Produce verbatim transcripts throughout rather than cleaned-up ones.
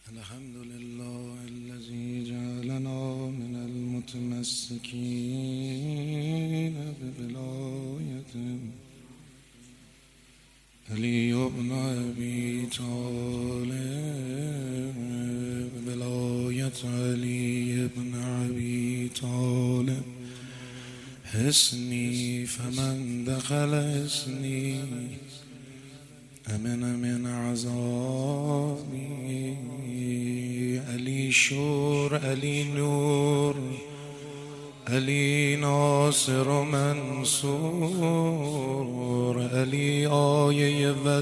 الحمد لله الذي جعلنا من المتمسكين بولايته علي بن أبي طالب، ولاية علي بن أبي طالب حسني فمن دخل حسني امن من عذابي. علی شور، علی نور، علی ناصر و منصور، علی آیه و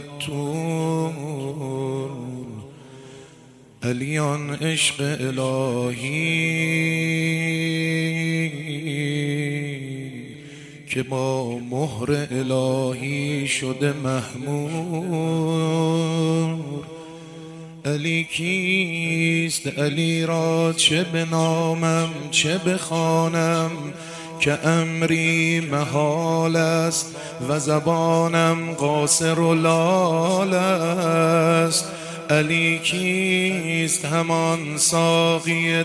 تور، علی آن عشق الهی که با مهر الهی شده محمور. علی کیست؟ علی را چه بنامم چه بخوانم که امری محال است و زبانم قاصر و لال است. علی کیست؟ همان ساقی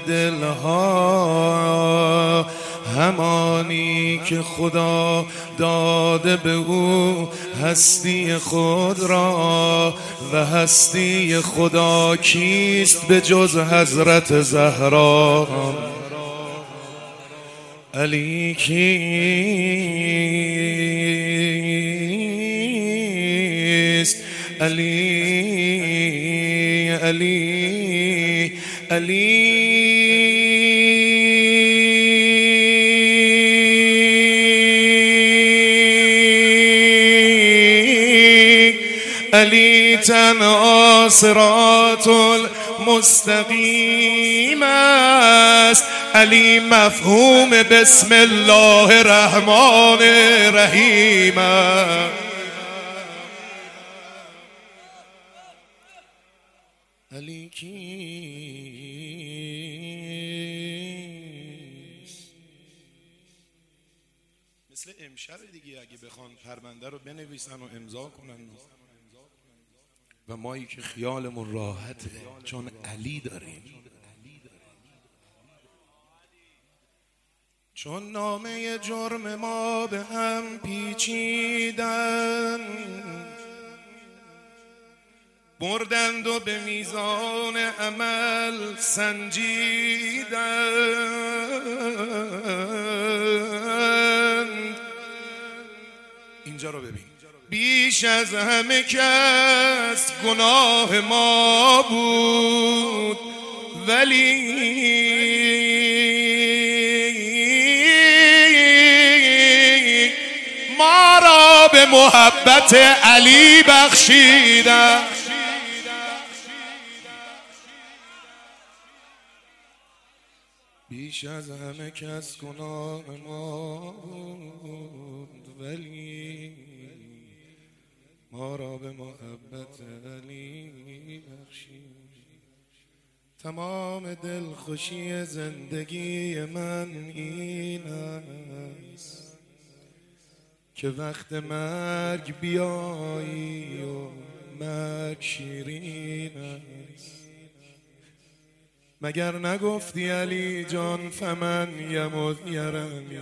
دلها، همانی که خدا داده به او هستی خود را، و هستی خدا کیست به جز حضرت زهرا. علی کیست؟ علی علی علی علی تنها صراط المستقیم است. علی مفهوم بسم الله الرحمن الرحیم است. علی کیست؟ مثل امشب دیگه اگه بخوان پرونده رو بنویسن و امضا کنن و مایی که خیالمون راحته چون علی داریم، چون نامه جرم ما به هم پیچیدن، بردند و به میزان عمل سنجیدند. اینجا رو ببین، بیش از همه کس گناه ما بود، ولی ما را به محبت علی بخشیدند. بیش از همه کس گناه ما بود، ولی ما را به محبت علی بخشید. تمام دلخوشی زندگی من این است که وقت مرگ بیایی و مرگ شیرین است. مگر نگفتی علی جان فمن یمت یرمی،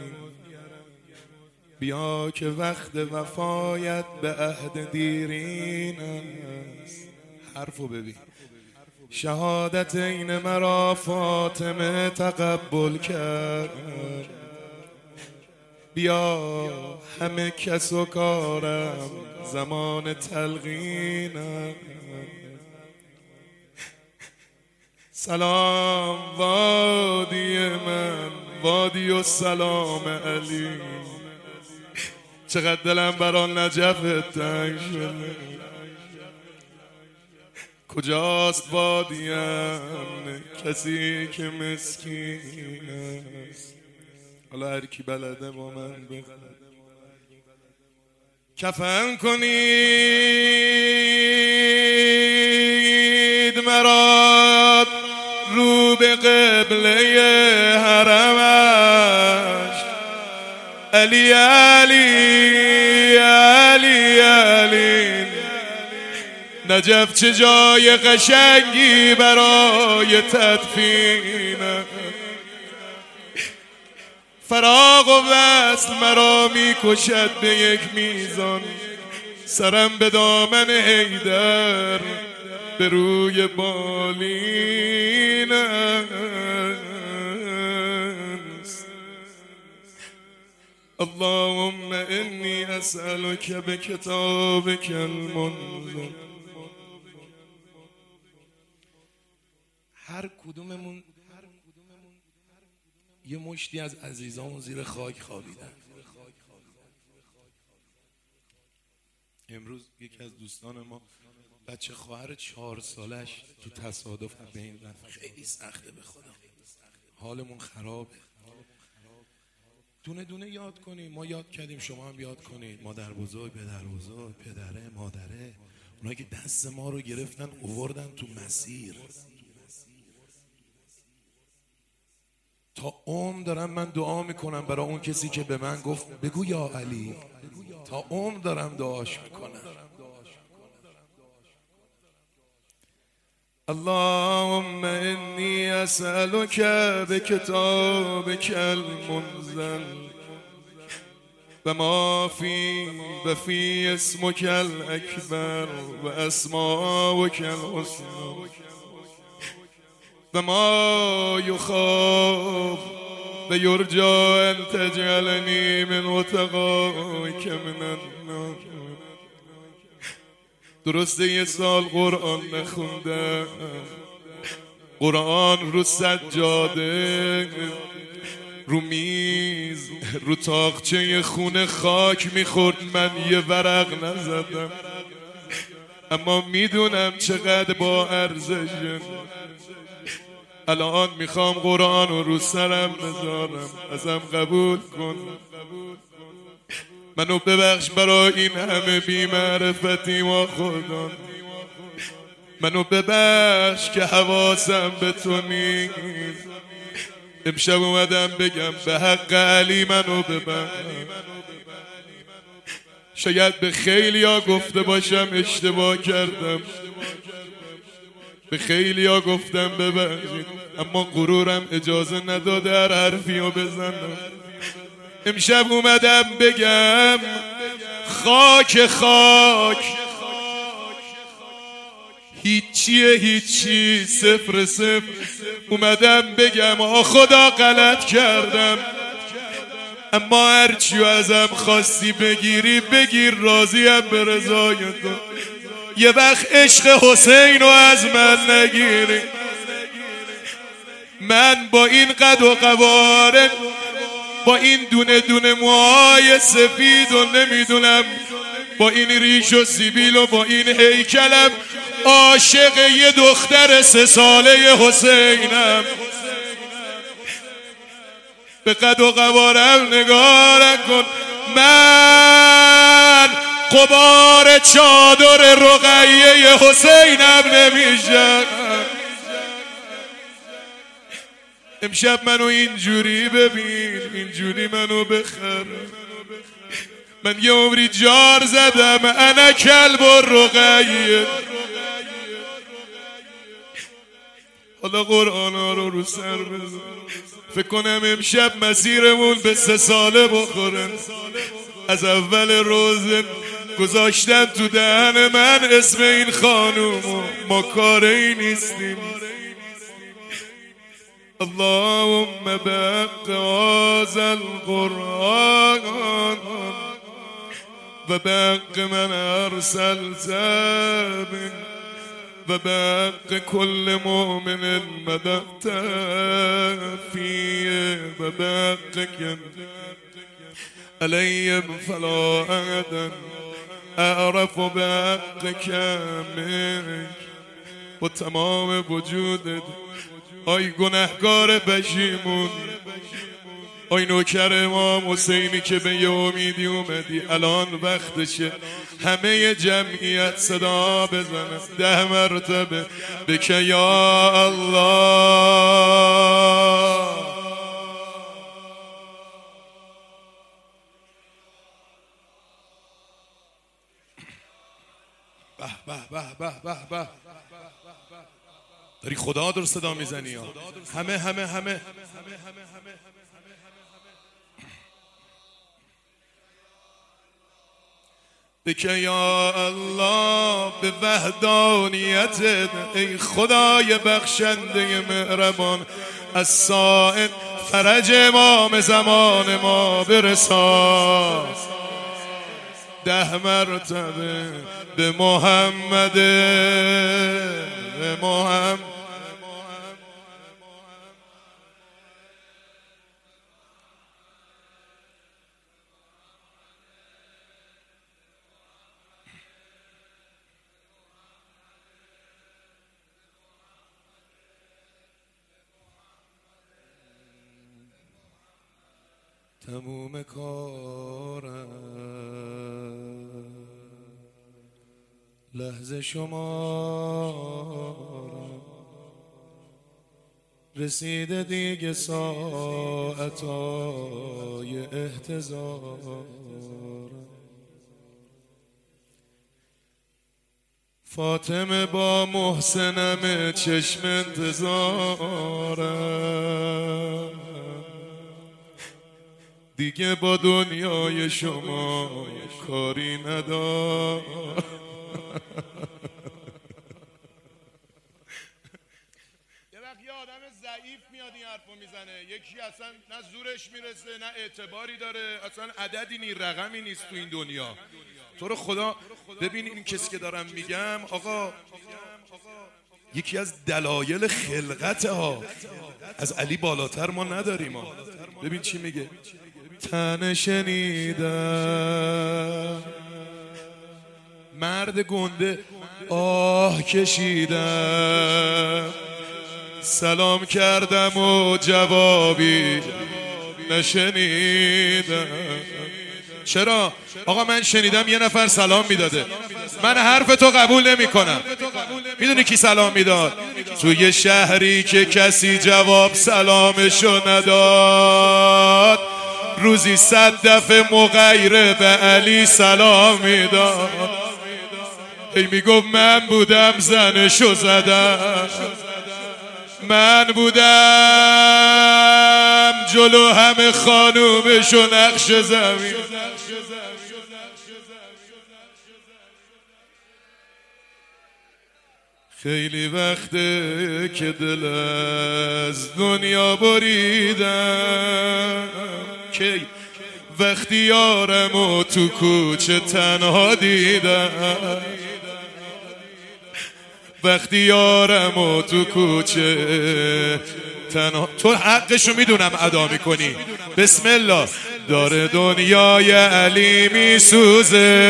بیا که وقت وفایت به عهد دیرین است. حرفو ببین، شهادت این مرا فاطمه تقبل کرد، بیا همه کس و کارم زمان تلقین است. سلام وادی من، وادی و سلام علی، چقدر دلم بران نجف تنگ شده. کجاست وادیم کسی که مسکین است؟ حالا هر کی بلده با من بخواد. کفن کنید مرا رو به قبله حرمش، علی علی علی علی نجف چه جای قشنگی برای تدفینم، فراق و وصل مرا می کشد به یک میزان، سرم به دامن حیدر به روی بالین است. اللهم انی اسألک بکتابک المنزل. هر کدوممون یه مشتی از عزیزامون زیر خاک خوابیدن. امروز یکی از دوستان ما بچه خواهر چهار سالش تو تصادف به این رفت. خیلی سخته به خدا، حالمون خرابه. دونه دونه یاد کنیم، ما یاد کردیم، شما هم یاد کنید. مادر بزرگ، پدر بزرگ، پدره، مادره، اونایی که دست ما رو گرفتن اووردن تو مسیر. تا عمر دارم من دعا میکنم برای اون کسی که به من گفت بگو یا علی. تا عمر دارم دعاش میکنم. اللهم انی اسألک بکتابک المنزل و ما فی و فی اسمک الاکبر و اسماؤک الحسنی و ما یخاف و یرجى ان تجعلنی من اتقائک من النار. درسته یه سال قرآن نخوندم، قرآن رو سجاده، رو میز، رو تاقچه خونه خاک میخورد، من یه ورق نزدم، اما میدونم چقدر با ارزشه. الان میخوام قرآن رو رو سرم بذارم، ازم قبول کن، منو ببخش برای این همه بی‌معرفتی و خدا، منو ببخش که حواسم به تو نیست. امشب اومدم بگم به حق علی منو ببخش. شاید به خیلی ها گفته باشم اشتباه کردم، به خیلی ها گفتم ببخشید، اما غرورم اجازه نداده هر حرفی رو بزنم. امشب اومدم بگم خاک خاک، هیچیه هیچی، صفر صفر. اومدم بگم آ خدا غلط کردم، اما هرچیو ازم خواستی بگیری بگیر، راضیم به رضای تو. یه وقت عشق حسین رو از من نگیری. من با این قد و قواره، با این دونه دونه موهای سفید و نمیدونم با این ریش و سیبیل و با این هیکلم عاشق یه دختر سه ساله حسینم. به قد و قوارم نگاه کن، من غبار چادر رقیه حسینم نمیشم. امشب منو اینجوری ببین، اینجوری منو بخر. من یه عمری جار زدم، انا کلب و رقیه. حالا قرآن ها رو رو سر بزن. فکر کنم امشب مسیرمون به سه ساله بخوره. از اول روز گذاشتن تو دهن من اسم این خانوم، ما کاری نیستیم. اللهم بحق هذا القرآن و بحق من ارسلت به و بحق كل مؤمن مدحت فيه و بحقك عليهم فلا أحد أعرف بحقك منك. با تمام وجودت آی گناهکار پشیمون، آی نوکر امام حسینی که به یه امیدی اومدی، الان وقتشه همه جمعیت صدا بزنن ده مرتبه بکه یا الله. به به به به داری خدا در صدا میزنی ها. همه همه همه بکه یا الله به وحدانیتت ای خدای بخشنده مهربان، از سائل فرج امام زمان ما برسان. ده مرتبه به محمد به محمد تموم کارم لحظه شمارم، رسیده دیگه ساعتای احتضارم. فاطمه با محسنم چشم انتظارم، دیگه با دنیای شما کاری ندارم. یه وقت یه آدم ضعیف میاد این حرفو میزنه، یکی اصلا نه زورش میرسه نه اعتباری داره، اصلا عددی نی رقمی نیست تو این دنیا. تو رو خدا ببین این کسی که دارم میگم آقا یکی از دلایل خلقت ها، از علی بالاتر ما نداریم ها. ببین چی میگه، تن شنیدم مرد گنده آه کشیدم، سلام کردم و جوابی نشنیدم. چرا؟ آقا من شنیدم یه نفر سلام میداده، من حرف تو قبول نمی کنم. میدونی کی سلام میداد؟ توی شهری که کسی جواب سلامشو نداد، روزی صد دفعه مغیره به علی سلام میداد. هی میگفت من بودم زنشو زدم، من بودم جلو همه خانومشو نقش زمین. خیلی وقته که دل از دنیا بریدم، کی وقتی یارمو تو کوچه تنها دیدم، وقتی یارمو تو کوچه تنها. تو حقشو میدونم ادا میکنی. بسم الله. داره دنیای علی میسوزه،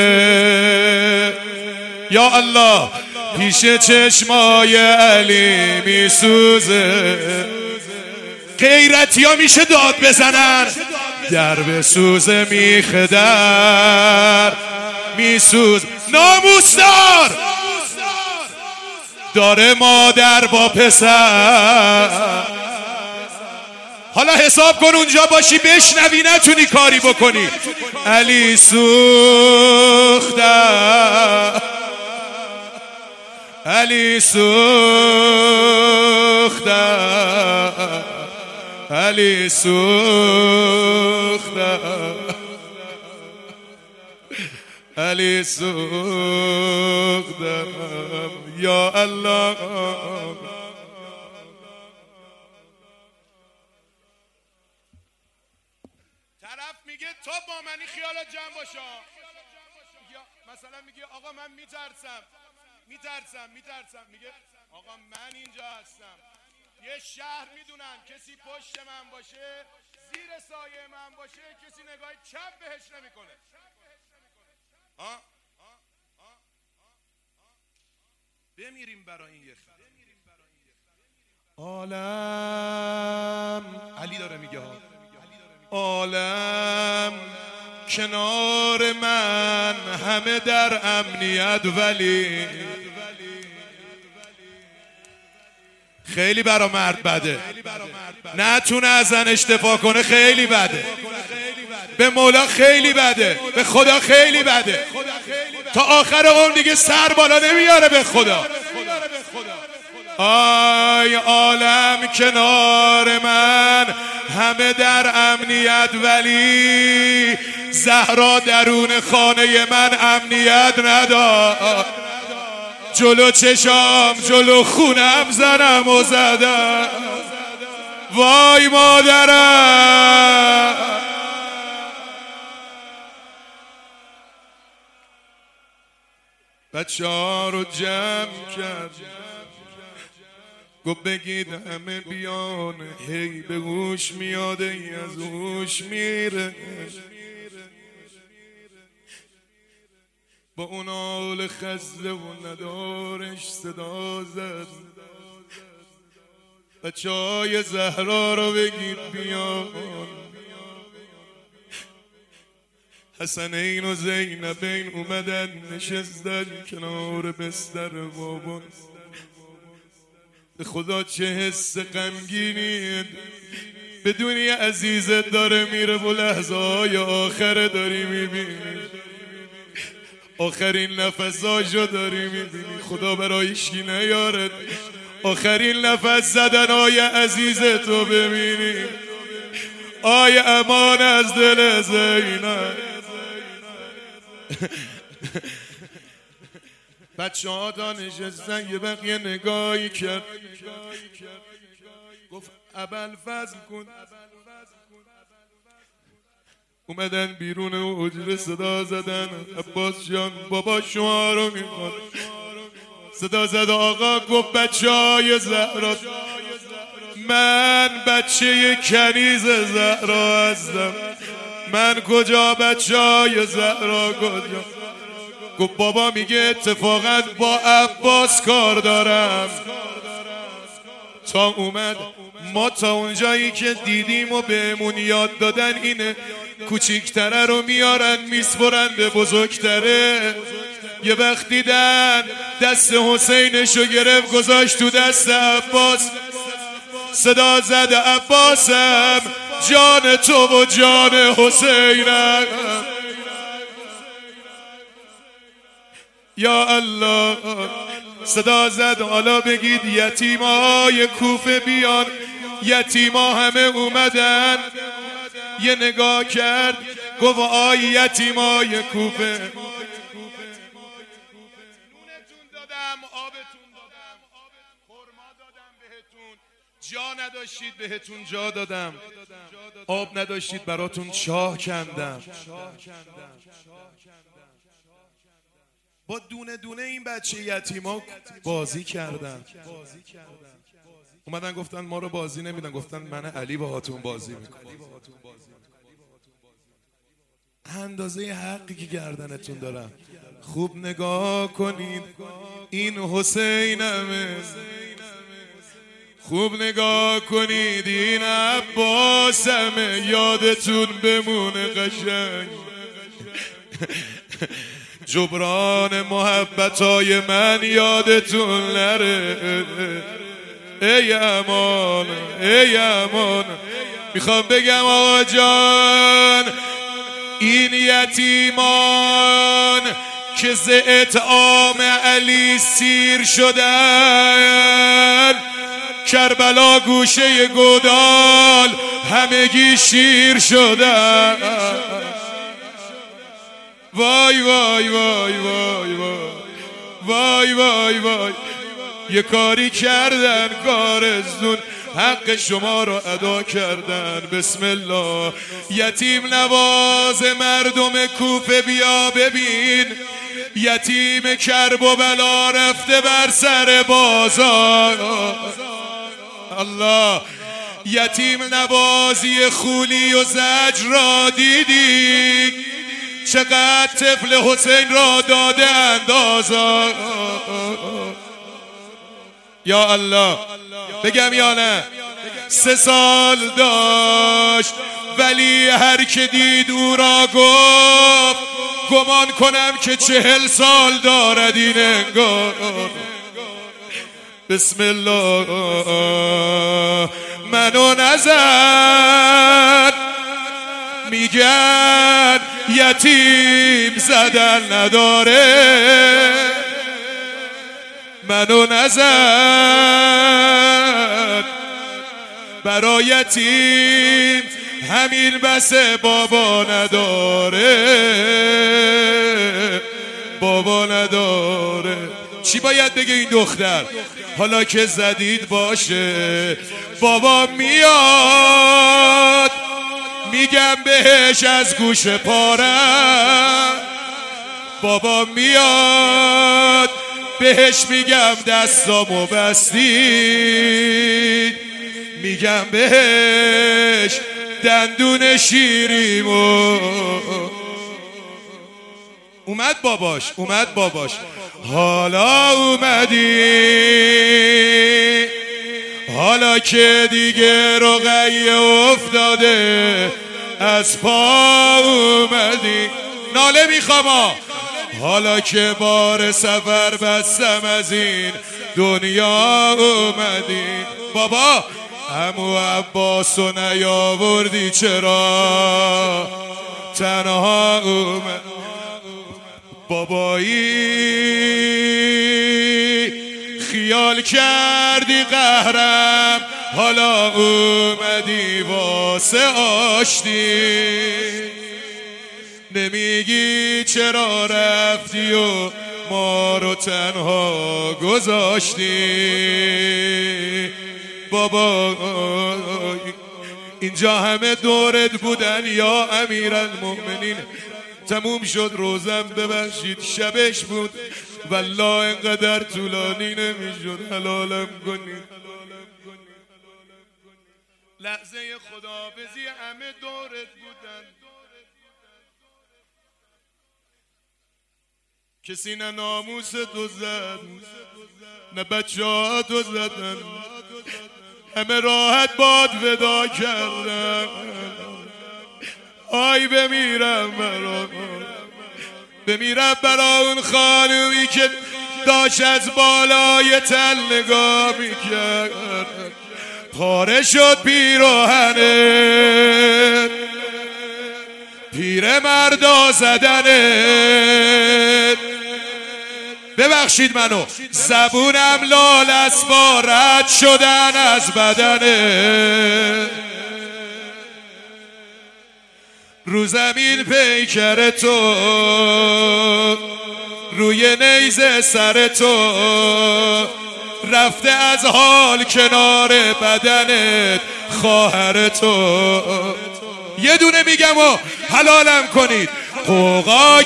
یا الله پیش چشمای علی میسوزه. غیرتی ها میشه داد بزنن، در بسوزه میخه در میسوز. ناموسدار داره مادر با پسر. حالا حساب کن اونجا باشی بشنوی نتونی کاری بکنی. علی سوختم، علی سوختم، علی سوختم، علی سوختم. یا الله طرف میگه تو با منی خیالت جمع باشا. مثلا میگه آقا من میترسم میترسم میترسم میگه آقا من اینجا هستم، یه شهر میدونن کسی پشت من باشه زیر سایه من باشه کسی نگاه چپ بهش نمیکنه. ها بمیریم برای این یه خیلی عالم. علی داره میگه عالم کنار من همه در امنیت، ولی خیلی برا مرد بده نتونه از زنش دفاع کنه. خیلی بده به مولا، خیلی بده به خدا، خیلی بده. تا آخر عمر دیگه سر بالا نمیاره به خدا. آی عالم کنار من، همه در امنیت، ولی زهرا درون خانه من امنیت نداد. جلو چشام جلو خونم زنم و زدم. وای مادرم. بچه ها رو جمع کرد، گفت بگید همه بیان، هی به گوش میاده ای از هوش میره. با اون حال خزده و ندارش صدا زد، بچه های زهرا رو بگید بیان. حسنین و زینبین اومدن نشستن کنار بستر بابا. به خدا چه حس غمگینی بدونی عزیزت داره میره و لحظه های آخر داری میبینی، آخرین نفساشو داری میبینی. خدا برایش کی نیارد آخرین نفس زدن های عزیزتو ببینی. آی امان از دل زینب. بچه ها تا نشستن یه بقیه نگاهی کرد، گفت ابوالفضل کن. اومدن بیرون و حجره صدا زدن، عباس جان بابا شما رو میخواد. صدا زد آقا، گفت بچه های زهرا، من بچه کنیز زهرا هستم. من کجا بچه های زهرا کجا؟ گفت بابا میگه اتفاقا با عباس کار دارم. تا اومد ما تا اونجایی که دیدیم و بهمون یاد دادن اینه کوچیکتره رو میارن میسپرن به بزرگتره. یه وقت دیدن دست حسینشو گرفت گذاشت تو دست عباس، صدا زد عباسم جان تو و جان حسینم. یا الله. صدا زد حالا بگید یتیمای کوفه بیان. یتیما همه اومدن، یه نگاه کرد گفت آی یتیمای کوفه، نونتون دادم، آبتون دادم، خرما دادم بهتون، جا نداشتید بهتون جا دادم، آب نداشتید براتون چاه کندم. با دونه دونه این بچه یتیما بازی کردن. اومدن گفتن ما رو بازی نمیدن، گفتن من علی باهاتون بازی میکنم. اندازه حقی که گردنتون دارم. خوب نگاه کنید این حسینمه، خوب نگاه کنید این عباسمه. یادتون بمونه قشنگ جبران محبتای من یادتون نره. ای امان ای امان. میخوام بگم آقا جان این یتیمان که ز اطعام علی سیر شدن، کربلا گوشه گودال همگی شیر شدن. وای وای وای وای وای وای وای وای. یه کاری کردن کارزون، حق شما رو ادا کردن. بسم الله. یتیم نواز مردم کوفه بیا ببین، یتیم کرب و بلا رفته بر سر بازار. الله. یتیم نوازی خولی و زجر را دیدی، چقدر طفل حسین را داده اندازا. یا الله. بگم یا نه؟ سه سال داشت ولی هر که دید او را گفت گمان کنم که چهل سال دارد این انگار. بسم الله. منو نزد میگن یتیم زدن نداره. منو نزد، برای یتیم همین بسه بابا نداره، بابا نداره. چی باید بگه این دختر؟ حالا که زدید باشه، بابا میاد میگم بهش از گوش پارم، بابا میاد بهش میگم دستامو بستید، میگم بهش دندون شیریمو. اومد باباش، اومد باباش. حالا اومدی، حالا که دیگه رقیه افتاده از پا اومدی. ناله میخوام حالا که بار سفر بستم از این دنیا اومدی. بابا عمو عباسو نیاوردی چرا تنها اومد؟ بابایی خیال کردی قهرم، حالا اومدی واسه آشتی. نمیگی چرا رفتی و ما رو تنها گذاشتی. بابا اینجا همه دورت بودن یا امیرالمؤمنین. تموم شد روزم، ببخشید شبش بود، والله اینقدر طولانی نمیشد. حلالم کنید. لحظه خداحافظی همه دورت بودن، کسی نه ناموس تو زد نه بچه ها تو زدن، همه راحت باد ودا کردن. آی بمیرم برا بمیرم برا اون خانومی که داشت از بالای تل نگاه میکرد. پاره شد پیراهنت، پیر مردا زدنت. ببخشید منو، زبونم لال اسبا رد شدن از بدنت. رو زمین پیکر تو، روی نیزه سر تو، رفته از حال کنار بدنت خواهر تو. یه دونه میگم و حلالم کنید. قوقا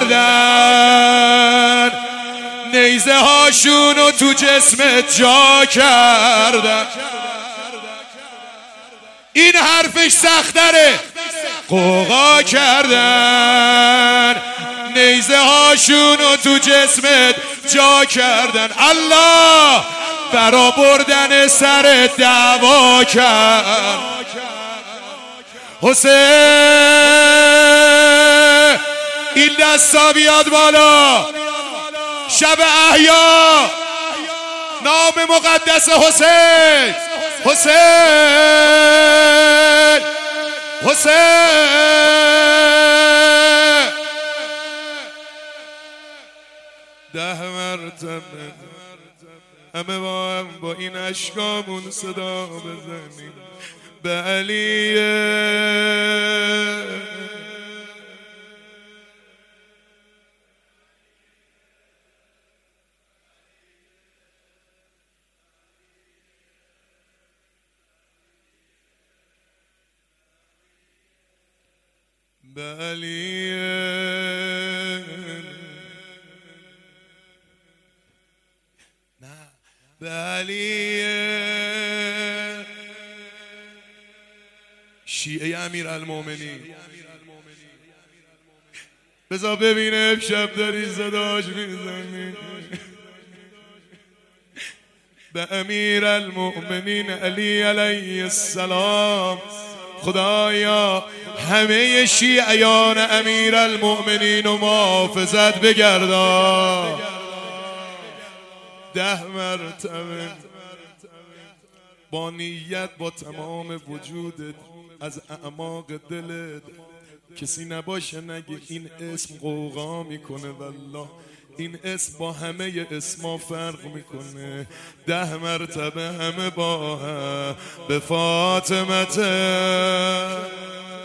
کردن نیزه هاشونو تو جسمت جا کردن. این حرفش سختره. قوقا کردن نیزه هاشونو تو جسمت جا کردن. الله برا بردن سر دعوا کرد. حسین این دستا بیاد بالا. شب احیا نام مقدس حسین. حسین حسین ده مرتبه همه با هم با این اشکامون صدا بزنیم به علیه. به علیه. نه به علیه. شیعه امیرالمؤمنین. بذار ببینه شب داری صداش میزنی. به امیرالمؤمنین علی علیه السلام. خدایا همه شیعیان امیرالمؤمنین و محافظت بگردان. ده مرتبه با نیت با تمام وجودت از اعماق دلت، کسی نباشه نگه این اسم قوقا میکنه والله این اسم با همه اسما فرق میکنه. ده مرتبه همه با هم به فاطمته.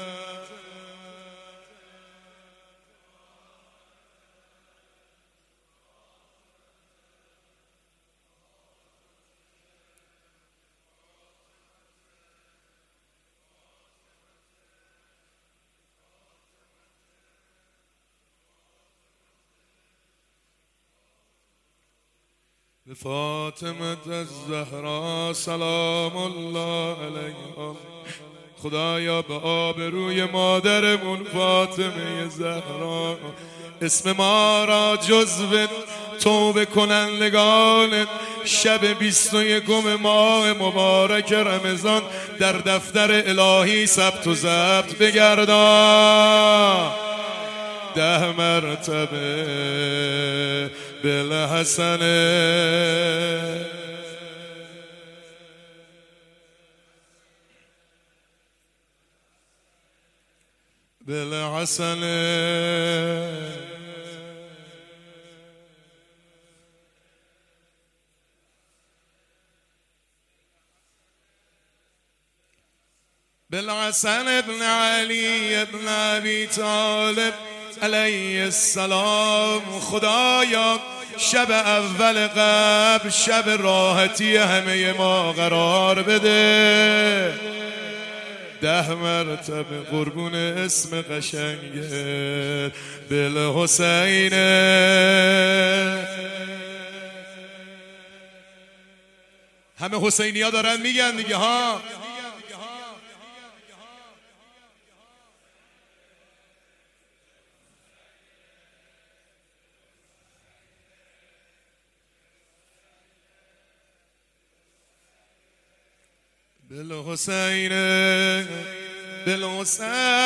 به فاطمه الزهرا سلام الله علیها. خدایا به آبروی مادرمون فاطمه زهرا اسم ما را جزو توبه کنندگان شب بیست و یکم ماه مبارک رمضان در دفتر الهی ثبت و ضبط بگردان. ده مرتبه بالحسن بالحسن بالحسن ابن علی ابن ابی طالب علیه السلام. خدایا شب اول قبل شب راحتی همه ما قرار بده. ده مرتبه قربون اسم قشنگه بالحسین. همه حسینی ها دارن میگن دیگه ها. بالحسین بالحسین.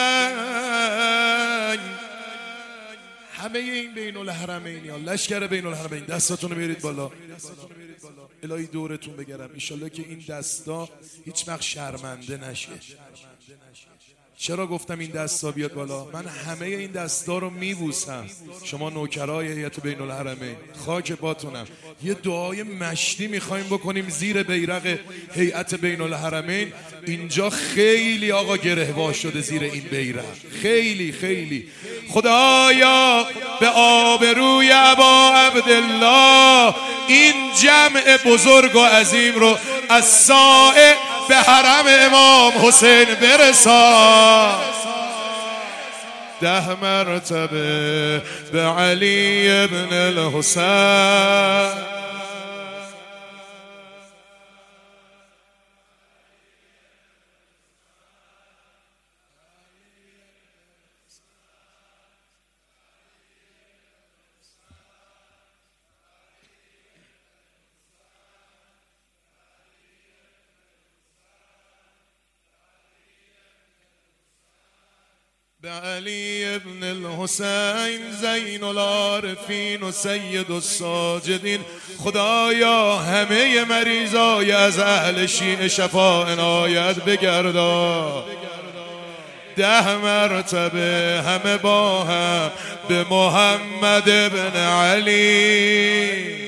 همه این بین الحرمینی ها لشکر بین الحرمین دستاتون رو بیارید بالا. الهی دورتون بگرم انشالله که این دستا هیچ وقت شرمنده نشه. چرا گفتم این دستا بیاد بالا؟ من همه این دستا رو میبوسم. شما نوکرای هیئت بین الحرمین خاک پاتونم. یه دعای مشتی میخوایم بکنیم زیر بیرق هیئت بین الحرمین. اینجا خیلی آقا گرهوار شده زیر این بیرق، خیلی خیلی. خدایا به آبروی ابا عبدالله این جمع بزرگ و عظیم رو از سائه به حرم امام حسین برسان. ده مرتبه به علی ابن الحسین. به علی ابن الحسین زین العارفین و سید الساجدین. خدایا همه مریضای از اهل شیعه شفا عنایت بگردا. ده مرتبه همه با هم به محمد ابن علی.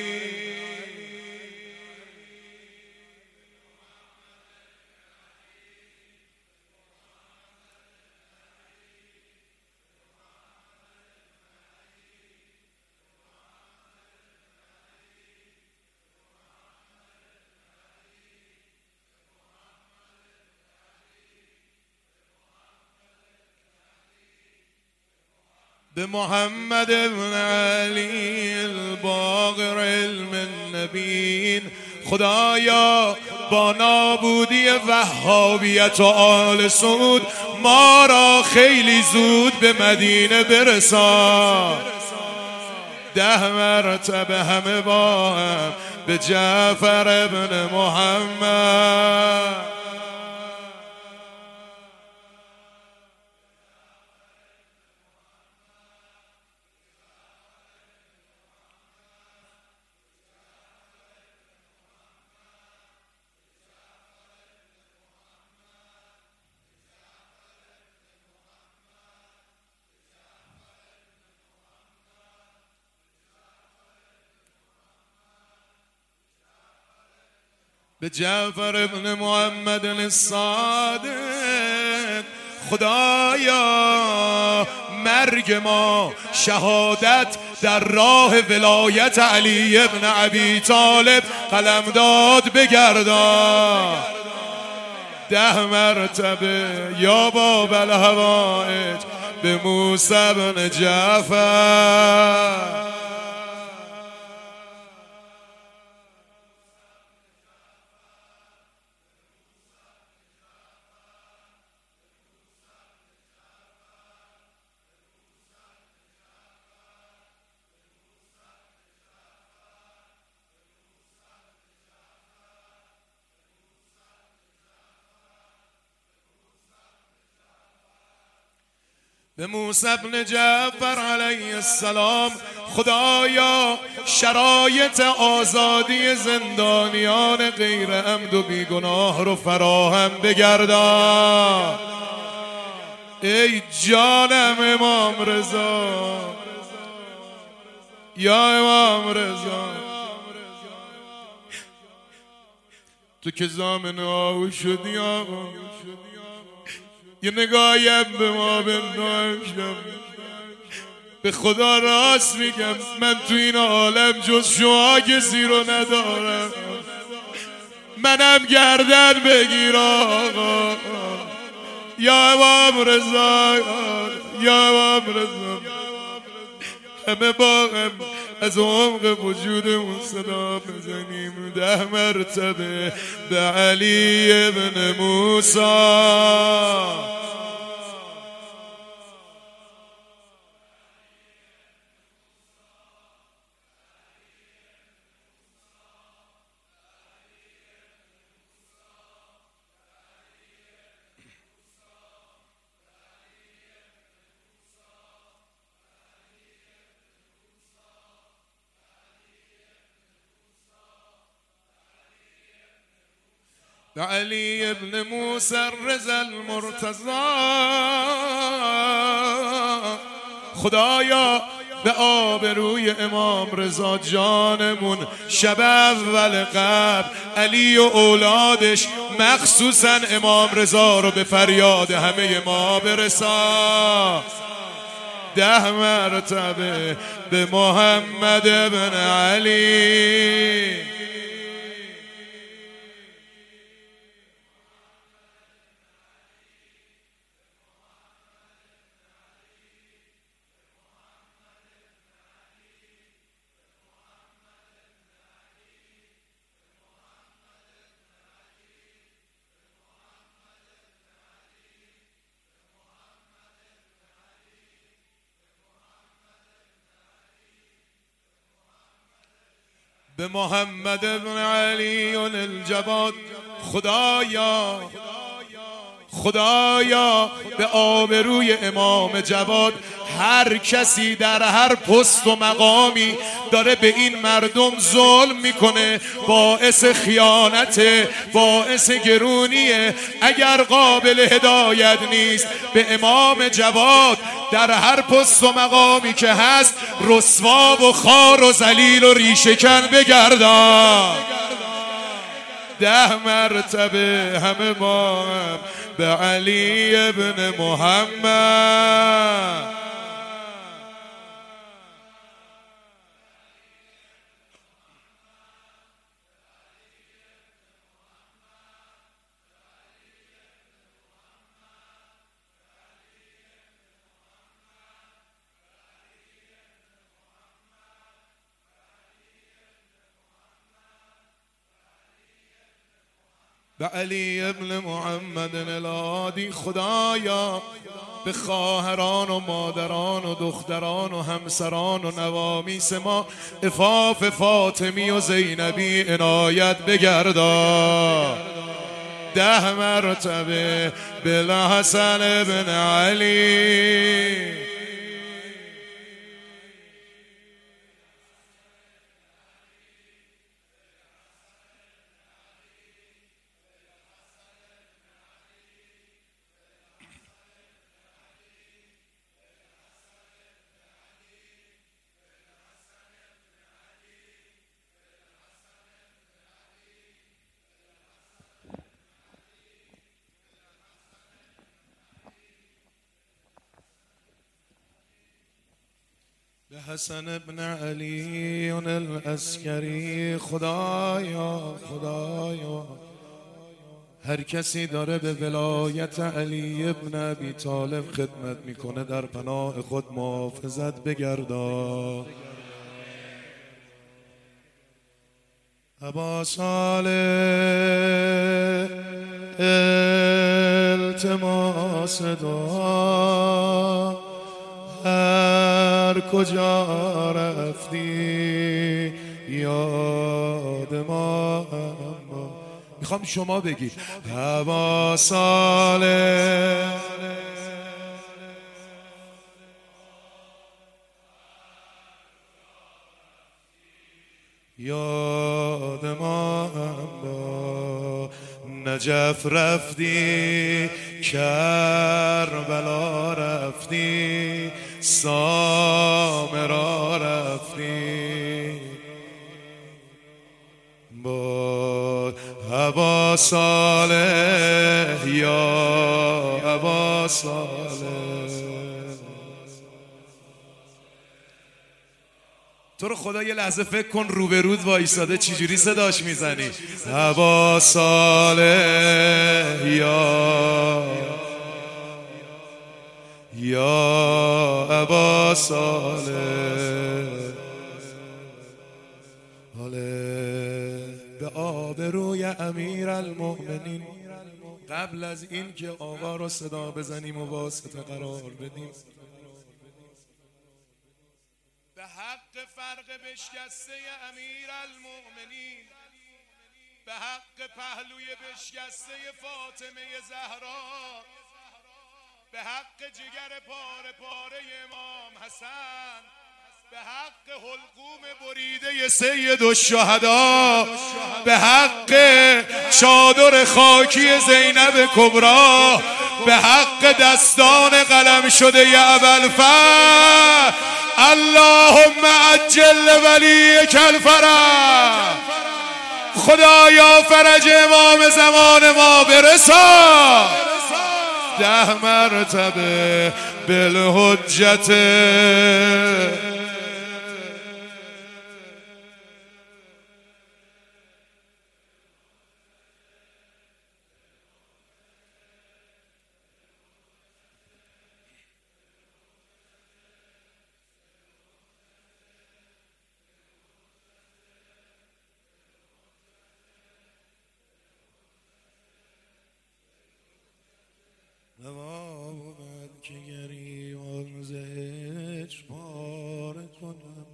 به محمد ابن علی الباقر علم النبین. خدایا با نابودی وهابیت و آل سعود ما را خیلی زود به مدینه برسان. ده مرتبه همه با هم به جعفر ابن محمد. به جعفر ابن محمد الصادق خدایا مرگ ما شهادت در راه ولایت علی ابن ابی طالب قلمداد بگردان. ده مرتبه یا باب الهوائج به موسی بن جعفر. به موسی بن جعفر علیه السلام خدایا شرایط آزادی زندانیان غیر عمد و بیگناه رو فراهم بگردان. ای جانم امام رضا، یا امام رضا، تو که زامن آهو شدی آقا، یه نگاهیم به ما بنداشتم. به خدا راست میگم من تو این عالم جز شما کسی رو ندارم. منم گردن بگیر آقا، یا امام رضا، یا امام رضا. همه با هم از عمق وجودمون صدا بزنیم ده مرتبه به علی ابن موسی. علی ابن موسی الرضا المرتضی. خدایا به آبروی امام رضا جانمون شب اول قبل علی و اولادش مخصوصا امام رضا رو به فریاد همه ما برسان. ده مرتبه به محمد بن علی. به محمد بن علی الجواد. خدایا خدایا به آبروی امام جواد هر کسی در هر پست و مقامی داره به این مردم ظلم میکنه، باعث خیانت، باعث گرونیه، اگر قابل هدایت نیست به امام جواد در هر پست و مقامی که هست رسوا و خار و ذلیل و ریشه‌کن بگردان. ده مرتبه همه ما هم به علی ابن محمد. به علی ابن محمد الهادی. خدایا به خواهران و مادران و دختران و همسران و نوامیس ما عفاف فاطمی و زینبی عنایت بگردان. ده مرتبه به حسن بن علی. حسن ابن علی العسکری. خدایا خدایا هر کسی داره به ولایت علی ابن ابی طالب خدمت میکنه در پناه خود محافظت بگردا. ابا صالح التماس دعا، هر کجا رفتی یاد ما. میخوام شما بگید ابا صالح یاد ما با. نجف رفتی کربلا رفتی سامرا رفتی با ابا صالح یا ابا صالح. تو رو خدا یه لحظه فکر کن روبرود وایساده چجوری صداش میزنی. ابا صالح یا یا ابا صالح. به آبروی امیر المؤمنین قبل از این که آقا رو صدا بزنیم و واسطه قرار بدیم، به حق فرق بشکسته امیر المؤمنین، به حق پهلوی بشکسته فاطمه زهرا، به حق جگر پاره پاره امام حسن، به حق حلقوم بریده سید الشهدا، به حق چادر خاکی زینب کبرا، به حق دستان قلم شده ی ابوالفضل، اللهم عجل ولیک الفرج. خدایا فرج امام زمان ما برسان ده مرتبه بالحجت. نوامد که گریان زهج پاره کنم،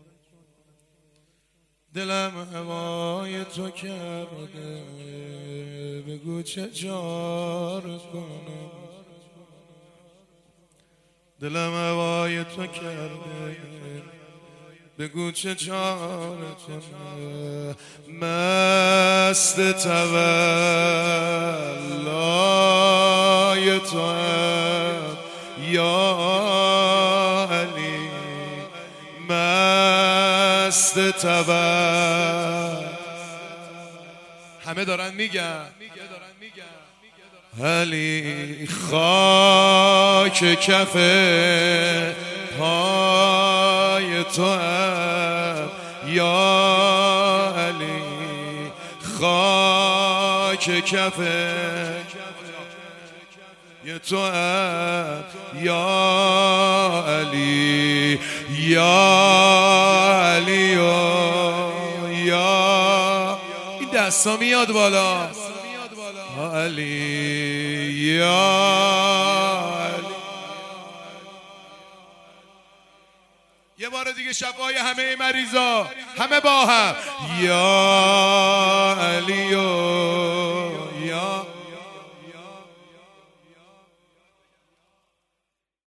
دلم هوای تو کرده بگو چه جار کنم. دلم هوای تو کرده بگو چه جار کنم. مست تولای تو هم یا علی، مست تول. همه دارن میگن علی خاک کف پای تو هم یا علی، خاک کف یه تو هم یا علی، یا علی یا. این دستا میاد بالا علی یا علی. یه بار دیگه شفای همه مریضا همه با هم یا علی.